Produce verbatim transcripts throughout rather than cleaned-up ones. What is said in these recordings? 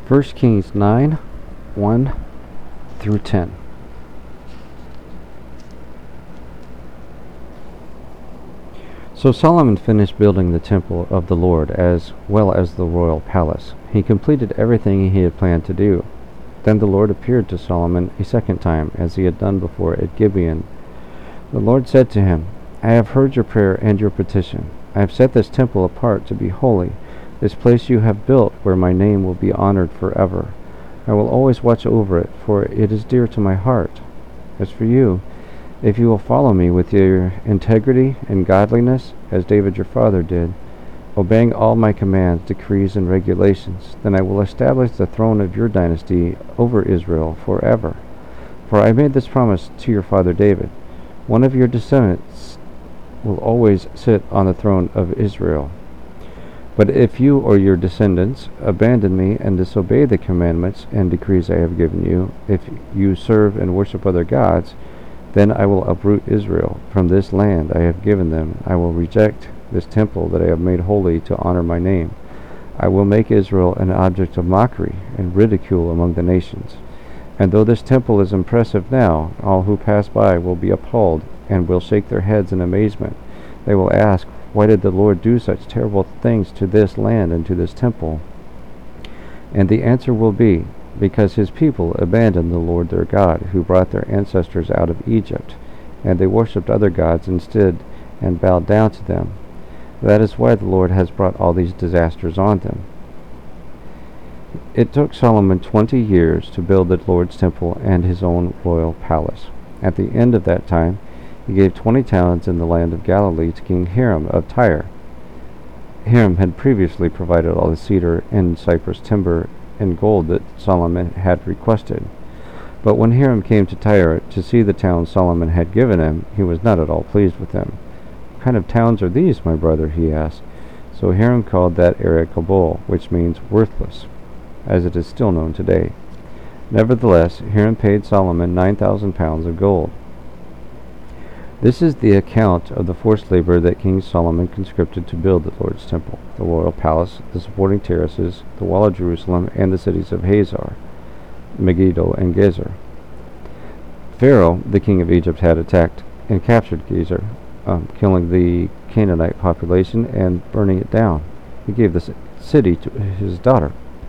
First Kings nine, one through ten. So Solomon finished building the temple of the Lord as well as the royal palace. He completed everything he had planned to do. Then the Lord appeared to Solomon a second time, as he had done before at Gibeon. The Lord said to him, I have heard your prayer and your petition. I have set this temple apart to be holy, this place you have built where my name will be honored forever. I will always watch over it, for it is dear to my heart. As for you, if you will follow me with your integrity and godliness, as David your father did, obeying all my commands, decrees, and regulations, then I will establish the throne of your dynasty over Israel forever. For I made this promise to your father David. One of your descendants will always sit on the throne of Israel. But if you or your descendants abandon me and disobey the commandments and decrees I have given you, if you serve and worship other gods, then I will uproot Israel from this land I have given them. I will reject this temple that I have made holy to honor my name. I will make Israel an object of mockery and ridicule among the nations. And though this temple is impressive now, all who pass by will be appalled and will shake their heads in amazement. They will ask, why did the Lord do such terrible things to this land and to this temple? And the answer will be, because his people abandoned the Lord their God, who brought their ancestors out of Egypt, and they worshipped other gods instead and bowed down to them. That is why the Lord has brought all these disasters on them. It took Solomon twenty years to build the Lord's temple and his own royal palace. At the end of that time, he gave twenty towns in the land of Galilee to King Hiram of Tyre. Hiram had previously provided all the cedar and cypress timber and gold that Solomon had requested. But when Hiram came to Tyre to see the towns Solomon had given him, he was not at all pleased with them. What kind of towns are these, my brother? He asked. So Hiram called that area Kabul, which means worthless, as it is still known today. Nevertheless, Hiram paid Solomon nine thousand pounds of gold. This is the account of the forced labor that King Solomon conscripted to build the Lord's temple, the royal palace, the supporting terraces, the wall of Jerusalem, and the cities of Hazor, Megiddo, and Gezer. Pharaoh, the king of Egypt, had attacked and captured Gezer, um, killing the Canaanite population and burning it down. He gave the city to his daughter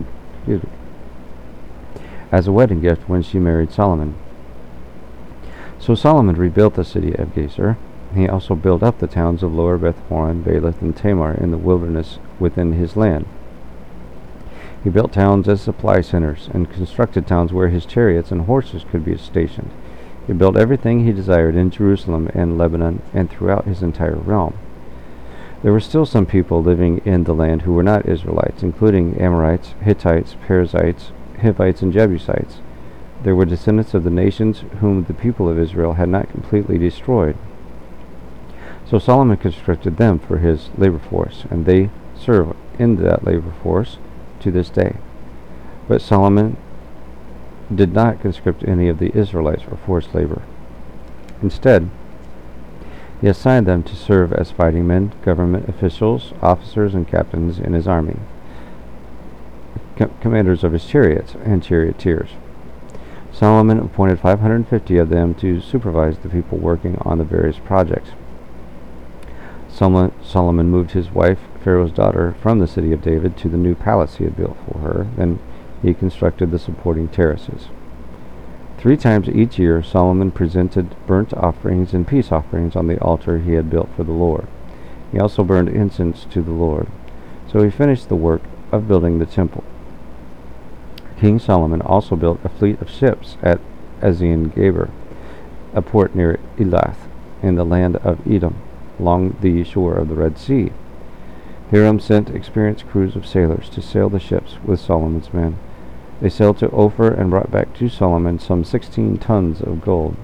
as a wedding gift when she married Solomon. So Solomon rebuilt the city of Gezer. He also built up the towns of Lower Beth-horon, Baalath, and Tamar in the wilderness within his land. He built towns as supply centers and constructed towns where his chariots and horses could be stationed. He built everything he desired in Jerusalem and Lebanon and throughout his entire realm. There were still some people living in the land who were not Israelites, including Amorites, Hittites, Perizzites, Hivites, and Jebusites. There were descendants of the nations whom the people of Israel had not completely destroyed. So Solomon conscripted them for his labor force, and they serve in that labor force to this day. But Solomon did not conscript any of the Israelites for forced labor. Instead, he assigned them to serve as fighting men, government officials, officers, and captains in his army, com- commanders of his chariots and charioteers. Solomon appointed five hundred fifty of them to supervise the people working on the various projects. Solomon, Solomon moved his wife, Pharaoh's daughter, from the city of David to the new palace he had built for her. Then he constructed the supporting terraces. Three times each year, Solomon presented burnt offerings and peace offerings on the altar he had built for the Lord. He also burned incense to the Lord. So he finished the work of building the temple. King Solomon also built a fleet of ships at Ezion-Geber, a port near Elath, in the land of Edom, along the shore of the Red Sea. Hiram sent experienced crews of sailors to sail the ships with Solomon's men. They sailed to Ophir and brought back to Solomon some sixteen tons of gold.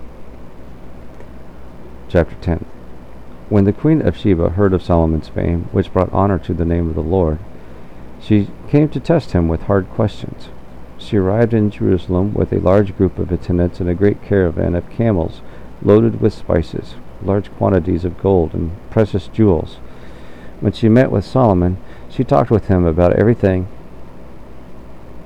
Chapter ten. When the queen of Sheba heard of Solomon's fame, which brought honor to the name of the Lord, she came to test him with hard questions. She arrived in Jerusalem with a large group of attendants and a great caravan of camels loaded with spices, large quantities of gold, and precious jewels. When she met with Solomon, she talked with him about everything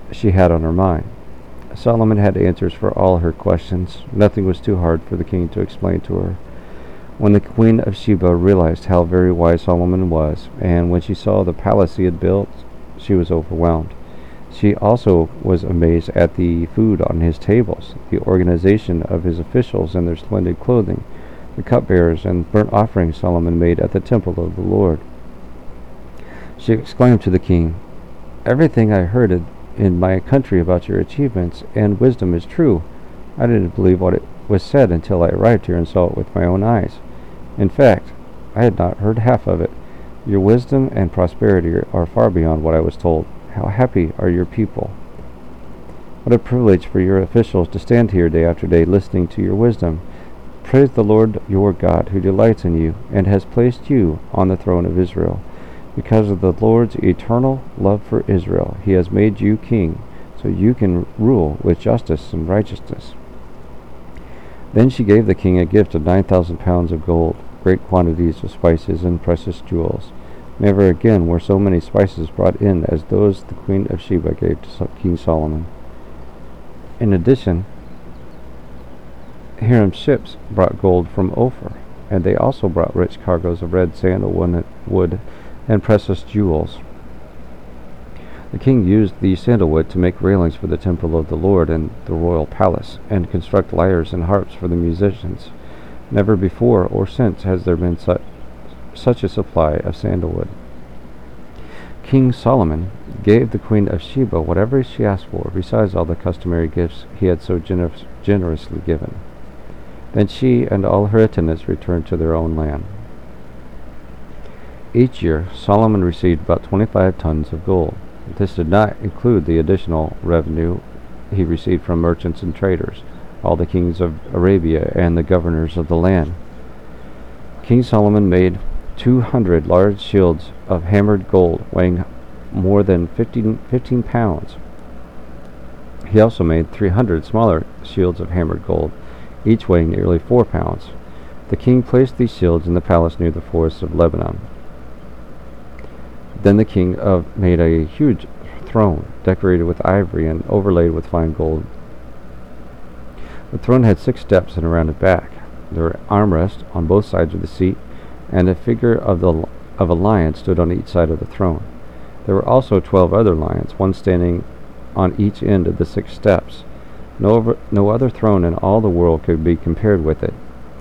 she had on her mind. Solomon had answers for all her questions. Nothing was too hard for the king to explain to her. When the Queen of Sheba realized how very wise Solomon was, and when she saw the palace he had built, she was overwhelmed. She also was amazed at the food on his tables, the organization of his officials and their splendid clothing, the cupbearers and burnt offerings Solomon made at the temple of the Lord. She exclaimed to the king, "Everything I heard in my country about your achievements and wisdom is true. I didn't believe what it was said until I arrived here and saw it with my own eyes. In fact, I had not heard half of it. Your wisdom and prosperity are far beyond what I was told. How happy are your people. What a privilege for your officials to stand here day after day listening to your wisdom. Praise the Lord your God, who delights in you and has placed you on the throne of Israel. Because of the Lord's eternal love for Israel, he has made you king, so you can rule with justice and righteousness." Then she gave the king a gift of nine thousand pounds of gold, great quantities of spices and precious jewels. Never again were so many spices brought in as those the Queen of Sheba gave to King Solomon. In addition, Hiram's ships brought gold from Ophir, and they also brought rich cargoes of red sandalwood and precious jewels. The king used the sandalwood to make railings for the temple of the Lord and the royal palace, and construct lyres and harps for the musicians. Never before or since has there been such such a supply of sandalwood. King Solomon gave the Queen of Sheba whatever she asked for, besides all the customary gifts he had so generous, generously given. Then she and all her attendants returned to their own land. Each year, Solomon received about twenty-five tons of gold. This did not include the additional revenue he received from merchants and traders, all the kings of Arabia and the governors of the land. King Solomon made two hundred large shields of hammered gold, weighing more than fifteen, fifteen pounds. He also made three hundred smaller shields of hammered gold, each weighing nearly four pounds. The king placed these shields in the palace near the forests of Lebanon. Then the king of made a huge throne, decorated with ivory and overlaid with fine gold. The throne had six steps and a rounded back. There were armrests on both sides of the seat, and a figure of the of a lion stood on each side of the throne. There were also twelve other lions, one standing on each end of the six steps. No, over, no other throne in all the world could be compared with it.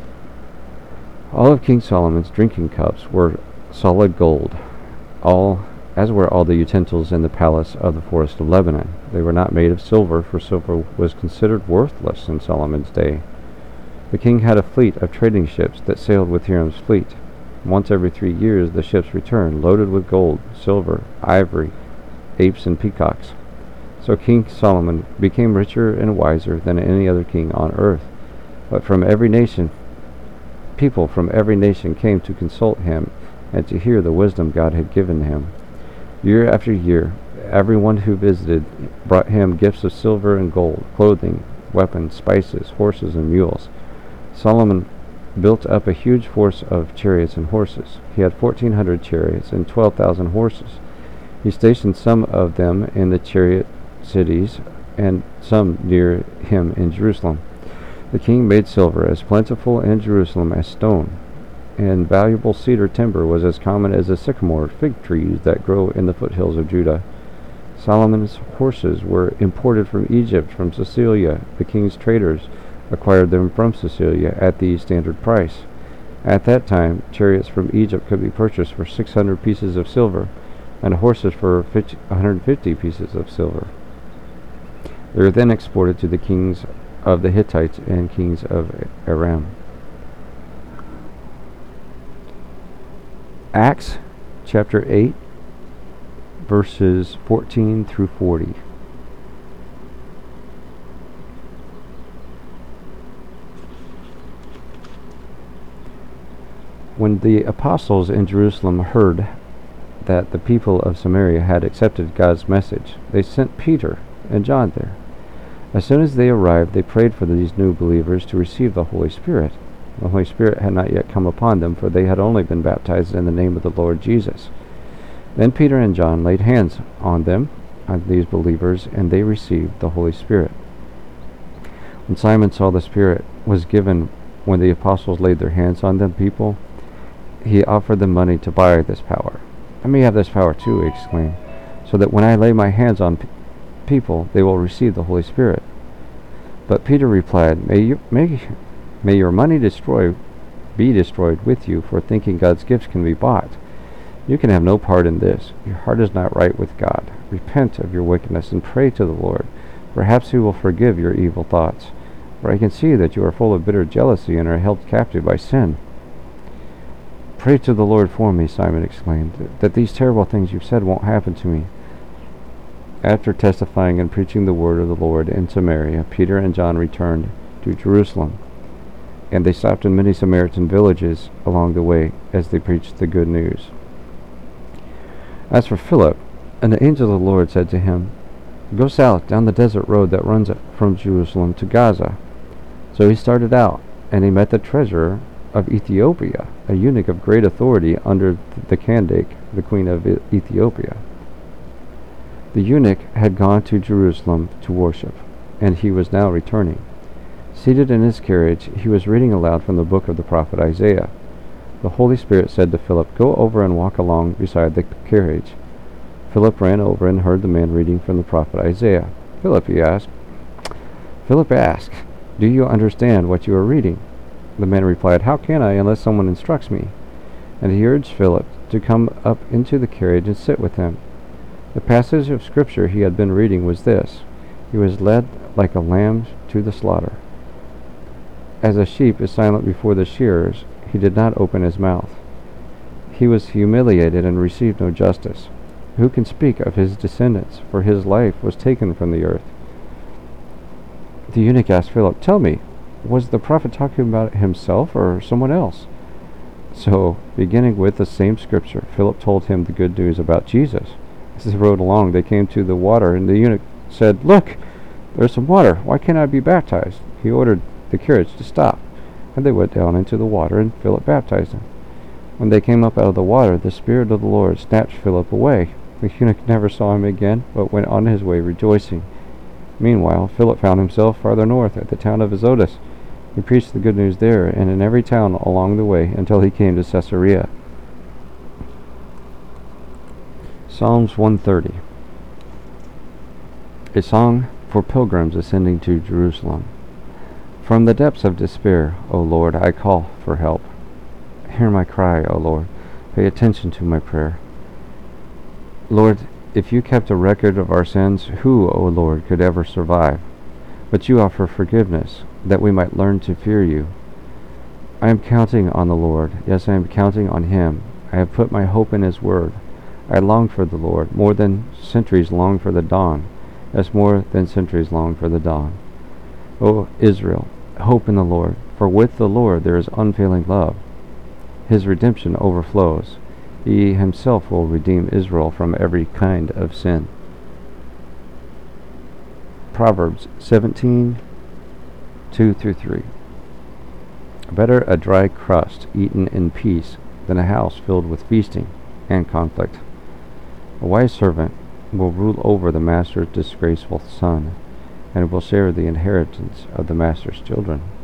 All of King Solomon's drinking cups were solid gold, all as were all the utensils in the palace of the forest of Lebanon. They were not made of silver, for silver was considered worthless in Solomon's day. The king had a fleet of trading ships that sailed with Hiram's fleet. Once every three years the ships returned, loaded with gold, silver, ivory, apes, and peacocks. So King Solomon became richer and wiser than any other king on earth. But from every nation, people from every nation came to consult him and to hear the wisdom God had given him. Year after year, everyone who visited brought him gifts of silver and gold, clothing, weapons, spices, horses, and mules. Solomon built up a huge force of chariots and horses. He had fourteen hundred chariots and twelve thousand horses. He stationed some of them in the chariot cities and some near him in Jerusalem. The king made silver as plentiful in Jerusalem as stone, and valuable cedar timber was as common as the sycamore fig trees that grow in the foothills of Judah. Solomon's horses were imported from Egypt, from Sicilia. The king's traders acquired them from Sicilia at the standard price. At that time, chariots from Egypt could be purchased for six hundred pieces of silver, and horses for one hundred fifty pieces of silver. They were then exported to the kings of the Hittites and kings of Aram. Acts chapter eight, verses fourteen through forty. When the apostles in Jerusalem heard that the people of Samaria had accepted God's message, they sent Peter and John there. As soon as they arrived, they prayed for these new believers to receive the Holy Spirit. The Holy Spirit had not yet come upon them, for they had only been baptized in the name of the Lord Jesus. Then Peter and John laid hands on them, on these believers, and they received the Holy Spirit. When Simon saw the Spirit was given when the apostles laid their hands on the people, he offered them money to buy this power. "Let me have this power too," he exclaimed, "so that when I lay my hands on pe- people, they will receive the Holy Spirit." But Peter replied, may, you, may, may your money destroy, be destroyed with you for thinking God's gifts can be bought. You can have no part in this. Your heart is not right with God. Repent of your wickedness and pray to the Lord. Perhaps he will forgive your evil thoughts. For I can see that you are full of bitter jealousy and are held captive by sin. "Pray to the Lord for me," Simon exclaimed, "that these terrible things you've said won't happen to me." After testifying and preaching the word of the Lord in Samaria, Peter and John returned to Jerusalem, and they stopped in many Samaritan villages along the way as they preached the good news. As for Philip, an angel of the Lord said to him, "Go south down the desert road that runs from Jerusalem to Gaza." So he started out, and he met the treasurer of Ethiopia, a eunuch of great authority under the Candace, the queen of Ethiopia. The eunuch had gone to Jerusalem to worship, and he was now returning. Seated in his carriage, he was reading aloud from the book of the prophet Isaiah. The Holy Spirit said to Philip, "Go over and walk along beside the carriage." Philip ran over and heard the man reading from the prophet Isaiah. "Philip," he asked, Philip asked, "Do you understand what you are reading?" The man replied, "How can I unless someone instructs me?" And he urged Philip to come up into the carriage and sit with him. The passage of scripture he had been reading was this: "He was led like a lamb to the slaughter. As a sheep is silent before the shearers, he did not open his mouth. He was humiliated and received no justice. Who can speak of his descendants? For his life was taken from the earth." The eunuch asked Philip, "Tell me, was the prophet talking about himself or someone else?" So, beginning with the same scripture, Philip told him the good news about Jesus. As they rode along, they came to the water, and the eunuch said, "Look, there's some water. Why can't I be baptized?" He ordered the carriage to stop, and they went down into the water, and Philip baptized him. When they came up out of the water, the Spirit of the Lord snatched Philip away. The eunuch never saw him again, but went on his way rejoicing. Meanwhile, Philip found himself farther north at the town of Azotus. He preached the good news there and in every town along the way until he came to Caesarea. Psalms one thirty. A song for pilgrims ascending to Jerusalem. From the depths of despair, O Lord, I call for help. Hear my cry, O Lord. Pay attention to my prayer. Lord, if you kept a record of our sins, who, O Lord, could ever survive? But you offer forgiveness, that we might learn to fear you. I am counting on the Lord. Yes, I am counting on him. I have put my hope in his word. I long for the Lord, more than centuries long for the dawn. Yes, more than centuries long for the dawn. O Israel, hope in the Lord, for with the Lord there is unfailing love. His redemption overflows. He himself will redeem Israel from every kind of sin. Proverbs seventeen, two through three. Better a dry crust eaten in peace than a house filled with feasting and conflict. A wise servant will rule over the master's disgraceful son, and will share the inheritance of the master's children.